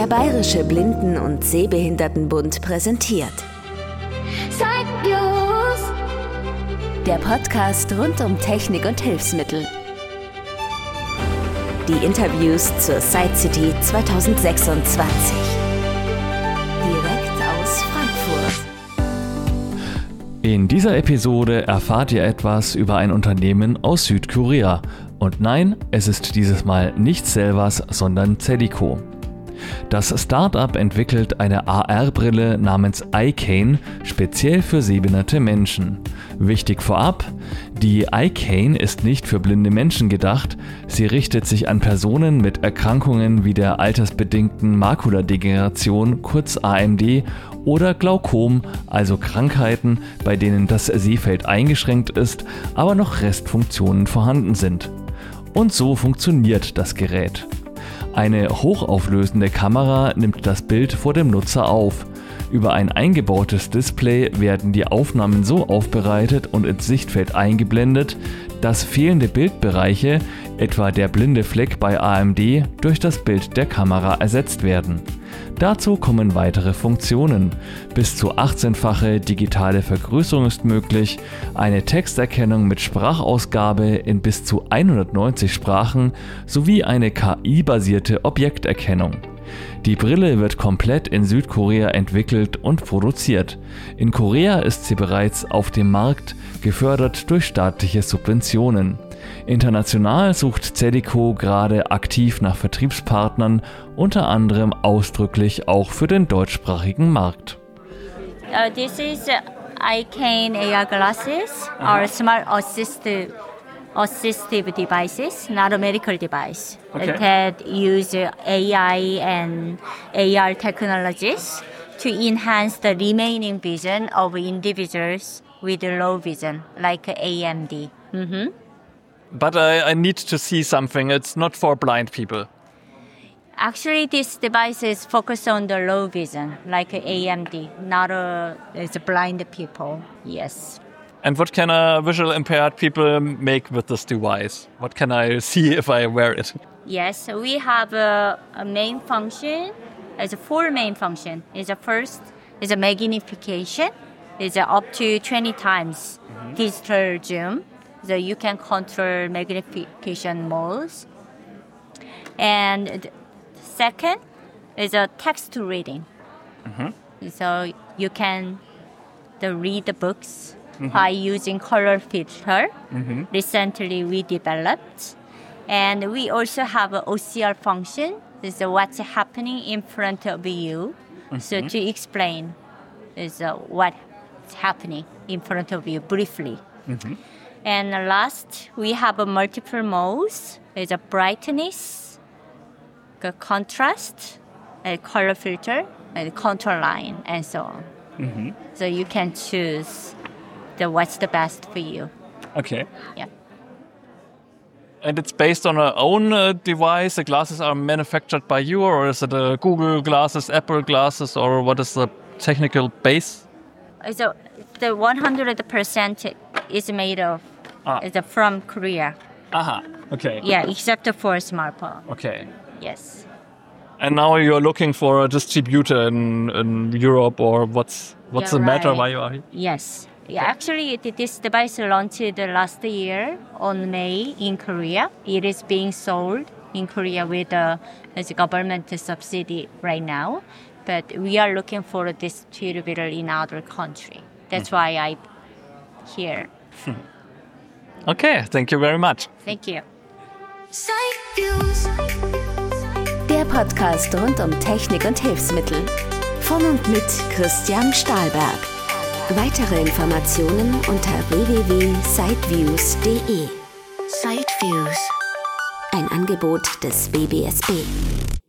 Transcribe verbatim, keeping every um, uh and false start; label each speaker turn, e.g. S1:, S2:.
S1: Der Bayerische Blinden- und Sehbehindertenbund präsentiert Sideviews, der Podcast rund um Technik und Hilfsmittel. Die Interviews zur Sight City zwanzig sechsundzwanzig. Direkt aus Frankfurt.
S2: In dieser Episode erfahrt ihr etwas über ein Unternehmen aus Südkorea. Und nein, es ist dieses Mal nicht Selvas, sondern Cedico. Das Startup entwickelt eine A R-Brille namens iCane speziell für sehbehinderte Menschen. Wichtig vorab, die iCane ist nicht für blinde Menschen gedacht, sie richtet sich an Personen mit Erkrankungen wie der altersbedingten Makuladegeneration, kurz A M D, oder Glaukom, also Krankheiten, bei denen das Sehfeld eingeschränkt ist, aber noch Restfunktionen vorhanden sind. Und so funktioniert das Gerät. Eine hochauflösende Kamera nimmt das Bild vor dem Nutzer auf. Über ein eingebautes Display werden die Aufnahmen so aufbereitet und ins Sichtfeld eingeblendet, dass fehlende Bildbereiche, etwa der blinde Fleck bei A M D, durch das Bild der Kamera ersetzt werden. Dazu kommen weitere Funktionen. Bis zu achtzehnfache digitale Vergrößerung ist möglich, eine Texterkennung mit Sprachausgabe in bis zu hundertneunzig Sprachen sowie eine K I-basierte Objekterkennung. Die Brille wird komplett in Südkorea entwickelt und produziert. In Korea ist sie bereits auf dem Markt, gefördert durch staatliche Subventionen. International sucht Cedico gerade aktiv nach Vertriebspartnern, unter anderem ausdrücklich auch für den deutschsprachigen Markt.
S3: Uh, this is iCane A R glasses, uh-huh. Or smart assistive, assistive devices, not a medical device. Okay. That use A I and A R technologies to enhance the remaining vision of individuals with low vision, like A M D. Mm-hmm.
S4: But I, I need to see something. It's not for blind people.
S3: Actually, this device is focused on the low vision, like A M D, not a, it's blind people. Yes.
S4: And what can a visual impaired people make with this device? What can I see if I wear it?
S3: Yes, so we have a, a main function. It's a four main function. It's a first is a magnification. It's a up to twenty times mm-hmm. digital zoom. So you can control magnification modes. And the second is a text reading. Mm-hmm. So you can the read the books mm-hmm. by using color filter. Mm-hmm. Recently we developed. And we also have an O C R function. This is what's happening in front of you. Mm-hmm. So to explain is uh, what's happening in front of you briefly. Mm-hmm. And last, we have a multiple modes. There's a brightness, a contrast, a color filter, and a contour line, and so on. Mm-hmm. So you can choose the what's the best for you.
S4: Okay.
S3: Yeah.
S4: And it's based on our own uh, device? The glasses are manufactured by you, or is it a Google glasses, Apple glasses, or what is the technical base?
S3: So the one hundred percent is made of Ah. It's from Korea.
S4: Aha, okay.
S3: Yeah, except for smartphone.
S4: Okay.
S3: Yes.
S4: And now you're looking for a distributor in, in Europe, or what's what's
S3: yeah,
S4: the matter
S3: right.
S4: why you are here?
S3: Yes. Yeah, actually, this device launched last year on May in Korea. It is being sold in Korea with a, as a government subsidy right now. But we are looking for a distributor in other country. That's mm. why I'm here.
S4: Okay, thank you very much.
S3: Thank you.
S1: Der Podcast rund um Technik und Hilfsmittel. Von und mit Christian Stahlberg. Weitere Informationen unter w w w punkt sideviews punkt de. Sideviews. Ein Angebot des B B S B.